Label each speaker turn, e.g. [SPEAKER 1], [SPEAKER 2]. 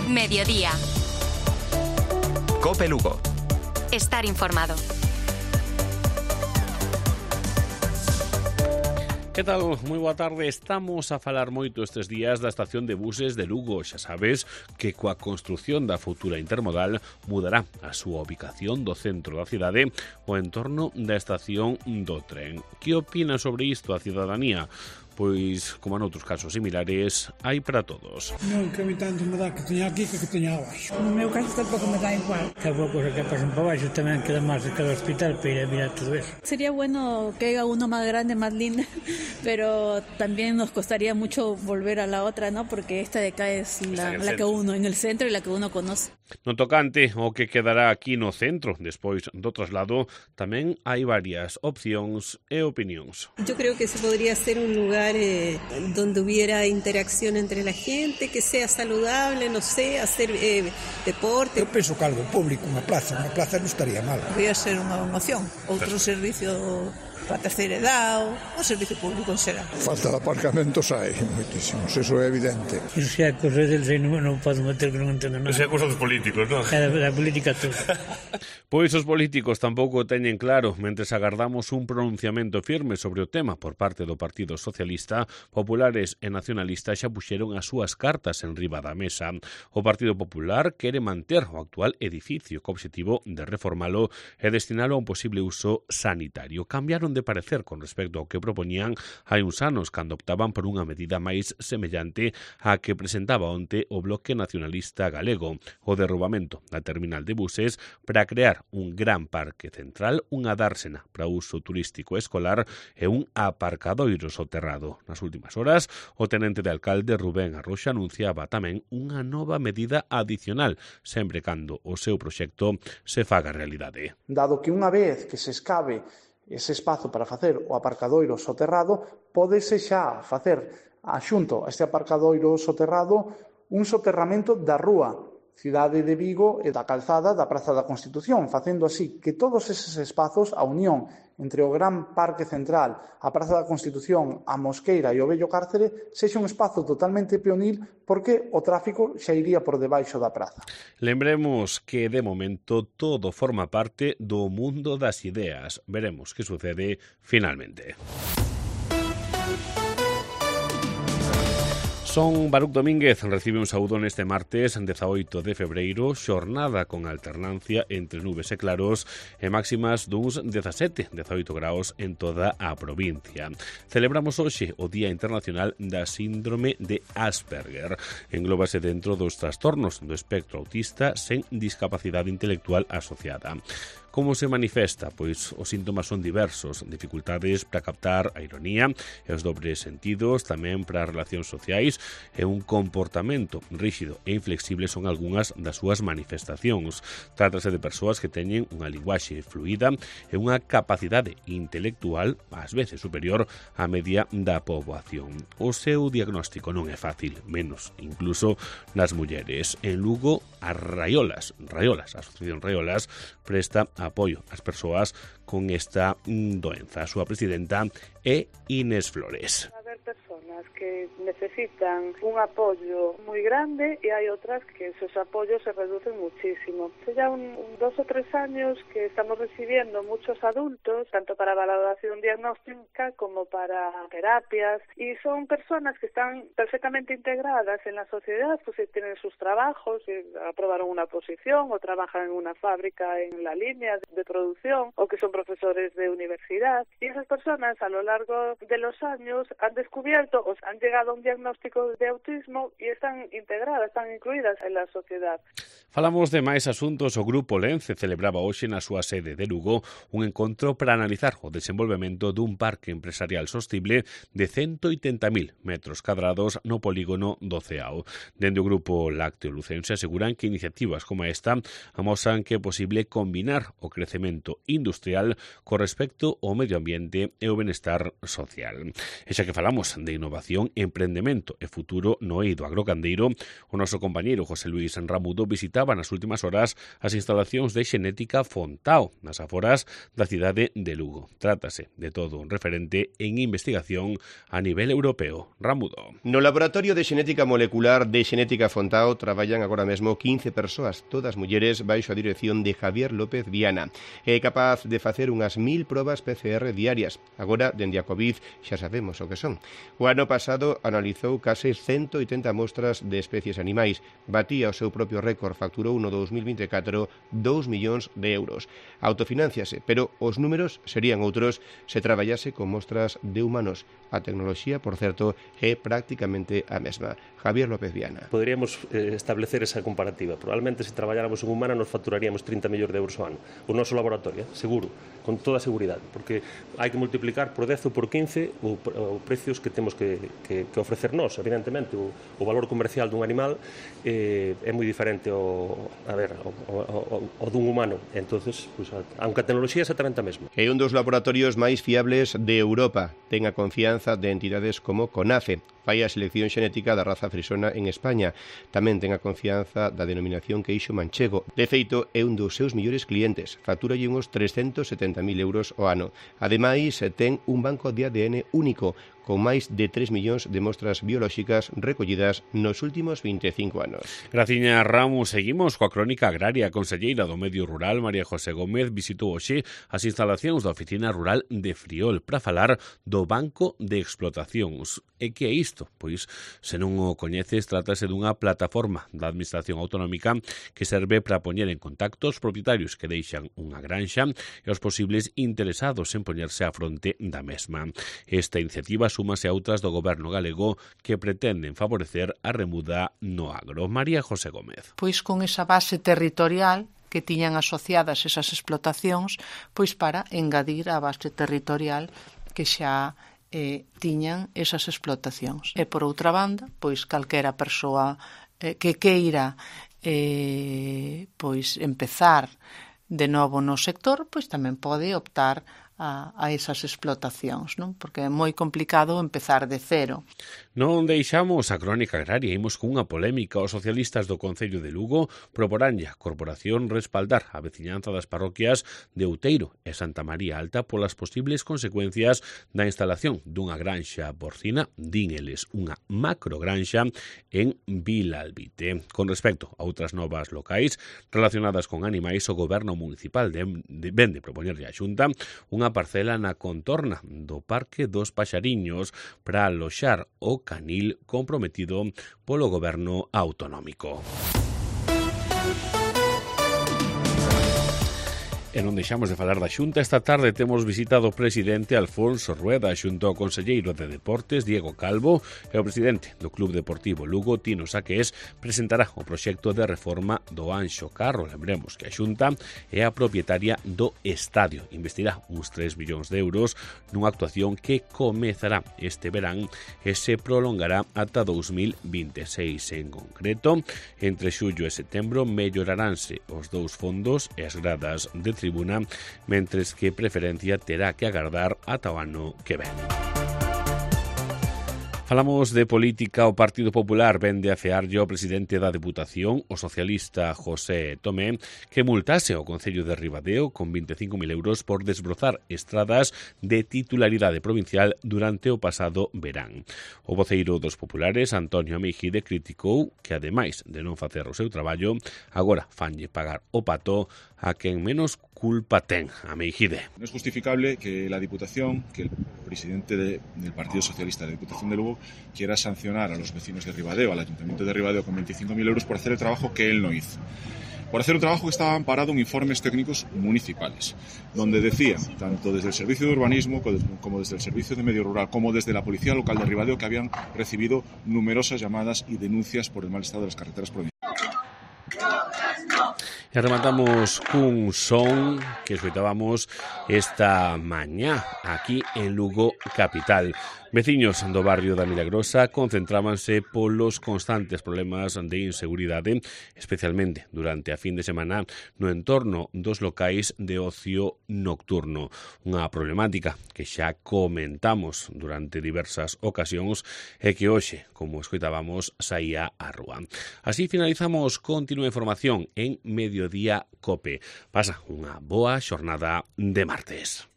[SPEAKER 1] Mediodía.
[SPEAKER 2] COPE Lugo.
[SPEAKER 1] Estar informado.
[SPEAKER 3] Que tal? Moi boa tarde. Estamos a falar moito estes días da estación de buses de Lugo. Xa sabes que coa construción da futura intermodal mudará a súa ubicación do centro da cidade ao entorno da estación do tren. Que opina sobre isto a cidadanía? Pois, como noutros casos similares, hai para todos.
[SPEAKER 4] Non, que a mí tanto me dá que teña aquí que teña abaixo.
[SPEAKER 5] No meu caso tampouco me dá igual.
[SPEAKER 6] Que boa cosa que pasen para baixo tamén queda máis de cada hospital para ir a mirar todo eso.
[SPEAKER 7] Sería bueno que haya uno más grande, más lindo, pero también nos costaría mucho volver a la otra, ¿no? Porque esta de acá es la que uno, en el centro y la que uno conoce.
[SPEAKER 3] No tocante o que quedará aquí no centro, despois do traslado, tamén hai varias opcións e opinións.
[SPEAKER 8] Yo creo que se podría ser un lugar donde hubiera interacción entre la gente, que sea saludable, no sé, hacer deporte.
[SPEAKER 4] Eu penso que algo público, unha plaza non estaría mal.
[SPEAKER 5] Podría ser unha opción, outro servicio para a terceira edad ou servicio público en xeral.
[SPEAKER 9] Falta de aparcamentos hai moitísimos, eso é evidente.
[SPEAKER 6] Iso xa é cousa deles aí non podo meter que non entendo nada.
[SPEAKER 3] Eso é cousa dos políticos, non?
[SPEAKER 6] É da política toda.
[SPEAKER 3] Pois os políticos tampouco teñen claro, mentres agardamos un pronunciamento firme sobre o tema por parte do Partido Socialista, populares e nacionalistas xa puxeron as súas cartas en riba da mesa. O Partido Popular quere manter o actual edificio co obxectivo de reformalo e destinalo a un posible uso sanitario. Cambiaron de parecer con respecto ao que propoñían hai uns anos cando optaban por unha medida máis semellante á que presentaba onte o Bloque Nacionalista Galego, o derrubamento da terminal de buses para crear un gran parque central, unha dársena para uso turístico escolar e un aparcadoiro soterrado. Nas últimas horas, o tenente de alcalde Rubén Arroxa anunciaba tamén unha nova medida adicional, sempre cando o seu proxecto se faga realidade.
[SPEAKER 10] Dado que unha vez que se escabe ese espazo para facer o aparcadoiro soterrado, pódese xa facer axunto a este aparcadoiro soterrado un soterramento da rúa Cidade de Vigo e da calzada da Praza da Constitución, facendo así que todos eses espazos, a unión entre o gran parque central, a Praza da Constitución, a Mosqueira e o vello cárcere, sexa un espazo totalmente peonil porque o tráfico xa iría por debaixo da praza.
[SPEAKER 3] Lembremos que de momento todo forma parte do mundo das ideas. Veremos que sucede finalmente. Son Baruch Domínguez, recibe un saúdo neste martes 18 de febreiro, xornada con alternancia entre nubes e claros e máximas duns 17-18 graus en toda a provincia. Celebramos hoxe o Día Internacional da Síndrome de Asperger. Englóbase dentro dos trastornos do espectro autista sen discapacidade intelectual asociada. Como se manifesta? Pois os síntomas son diversos, dificultades para captar a ironía e os dobres sentidos, tamén para as relacións sociais e un comportamento rígido e inflexible son algunhas das súas manifestacións. Trátase de persoas que teñen unha linguaxe fluida e unha capacidade intelectual ás veces superior á media da poboación. O seu diagnóstico non é fácil, menos incluso nas mulleres. En Lugo, a Raiolas, a Asociación Raiolas, presta apoio ás persoas con esta doenza. A súa presidenta é Inés Flores.
[SPEAKER 11] Personas que necesitan un apoyo muy grande y hay otras que esos apoyos se reducen muchísimo. Hace ya 2 o 3 años que estamos recibiendo muchos adultos, tanto para valoración diagnóstica como para terapias, y son personas que están perfectamente integradas en la sociedad, pues tienen sus trabajos, aprobaron una posición o trabajan en una fábrica en la línea de producción o que son profesores de universidad, y esas personas a lo largo de los años han descubierto o han llegado a un diagnóstico de autismo y están integradas, están incluidas en la sociedad.
[SPEAKER 3] Falamos de máis asuntos. O Grupo Lence celebraba hoxe na súa sede de Lugo un encontro para analizar o desenvolvemento dun parque empresarial sostible de 180.000 metros cadrados no polígono do Ceao. Dende o Grupo Lácteo Lucense aseguran que iniciativas como esta amosan que é posible combinar o crecemento industrial co respecto ao medio ambiente e o benestar social. E xa que falamos de innovación, innovación, emprendemento e futuro no eido agrogandeiro, o noso compañeiro José Luis Ramudo visitaba nas últimas horas as instalacións de Xenética Fontao, nas aforas da cidade de Lugo. Trátase de todo un referente en investigación a nivel europeo. Ramudo.
[SPEAKER 2] No Laboratorio de Xenética Molecular de Xenética Fontao traballan agora mesmo 15 persoas, todas mulleres, baixo a dirección de Javier López Viana. É capaz de facer unhas 1000 probas PCR diarias. Agora, dende a COVID, xa sabemos o que son. O ano pasado analizou case 180 mostras de especies animais. Batía o seu propio récord, facturou no 2024 2 millóns de euros. Autofinánciase, pero os números serían outros se traballase con mostras de humanos. A tecnoloxía, por certo, é prácticamente a mesma. Javier López Viana.
[SPEAKER 12] Poderíamos establecer esa comparativa. Probablemente se traballáramos en humana nos facturaríamos 30 millóns de euros ao ano. O noso laboratorio, seguro, con toda a seguridade, porque hai que multiplicar por 10 ou por 15 os precios que temos que ofrecer nós. Evidentemente, o valor comercial dun animal é moi diferente ao dun humano. Entonces, pues, aunque a tecnoloxía é exactamente a mesma.
[SPEAKER 2] É un dos laboratorios máis fiables de Europa. Ten a confianza de entidades como CONAFE. Fai a selección xenética da raza frisona en España. Tamén ten a confianza da denominación queixo manchego. De feito, é un dos seus millores clientes. Facturalle uns 370.000 euros ao ano. Ademais, ten un banco de ADN único, con máis de 3 millóns de mostras biolóxicas recollidas nos últimos 25 anos.
[SPEAKER 3] Graciña Ramos, seguimos coa crónica agraria. A conselleira do Medio Rural, María José Gómez, visitou hoxe as instalacións da Oficina Rural de Friol para falar do Banco de Explotacións. E que é isto? Pois, se non o coñeces, trátase dunha plataforma da Administración Autonómica que serve para poñer en contacto os propietarios que deixan unha granxa e os posibles interesados en poñerse á fronte da mesma. Esta iniciativa súmase a outras do goberno galego que pretenden favorecer a remuda no agro. María José Gómez.
[SPEAKER 13] Pois con esa base territorial que tiñan asociadas esas explotacións, pois para engadir a base territorial que xa tiñan esas explotacións. E por outra banda, pois calquera persoa que queira pois empezar de novo no sector, pois tamén pode optar a esas explotacións, non? Porque é moi complicado empezar de cero.
[SPEAKER 3] Non deixamos a crónica agraria, imos cunha polémica. Os socialistas do Concello de Lugo proporanlle a corporación respaldar a veciñanza das parroquias de Outeiro e Santa María Alta polas posibles consecuencias da instalación dunha granxa porcina, din eles unha macrogranxa, en Vilalbite. Con respecto a outras novas locais relacionadas con animais, o goberno municipal vende propoñerlle á Xunta unha parcela na contorna do Parque dos Paxariños para aloxar o canil comprometido polo goberno autonómico. E non deixamos de falar da Xunta. Esta tarde temos visitado o presidente Alfonso Rueda xunto ao conselleiro de Deportes Diego Calvo e o presidente do Club Deportivo Lugo, Tino Saqués, presentará o proxecto de reforma do Anxo Carro. Lembremos que a Xunta é a propietaria do estadio. Investirá uns 3 millóns de euros nunha actuación que comezará este verán e se prolongará ata 2026. En concreto, entre xullo e setembro melloraranse os dous fondos e as gradas de tribuna, mentres que Preferencia terá que agardar ata o ano que ven. Falamos de política. O Partido Popular vende a fearlle ao presidente da Deputación, o socialista José Tomé, que multase ao Concello de Ribadeo con 25.000 euros por desbrozar estradas de titularidade provincial durante o pasado verán. O voceiro dos populares, Antonio Ameijide, criticou que, ademais de non facer o seu traballo, agora fanlle pagar o pato a quen menos culpa ten. Ameijide.
[SPEAKER 14] No es justificable que la Diputación, que el presidente del Partido Socialista de la Diputación de Lugo quiera sancionar a los vecinos de Ribadeo, al Ayuntamiento de Ribadeo, con 25.000 euros por hacer el trabajo que él no hizo. Por hacer un trabajo que estaba amparado en informes técnicos municipales, donde decían, tanto desde el Servicio de Urbanismo como desde el Servicio de Medio Rural, como desde la Policía Local de Ribadeo, que habían recibido numerosas llamadas y denuncias por el mal estado de las carreteras provinciales.
[SPEAKER 3] E rematamos cun son que escoitábamos esta mañá aquí en Lugo capital. Veciños do barrio da Milagrosa concentrábanse polos constantes problemas de inseguridade, especialmente durante a fin de semana no entorno dos locais de ocio nocturno. Unha problemática que xa comentamos durante diversas ocasións e que hoxe, como escoitábamos, saía á rúa. Así finalizamos. Continúa información en Mediodía Cope. Pasa unha boa xornada de martes.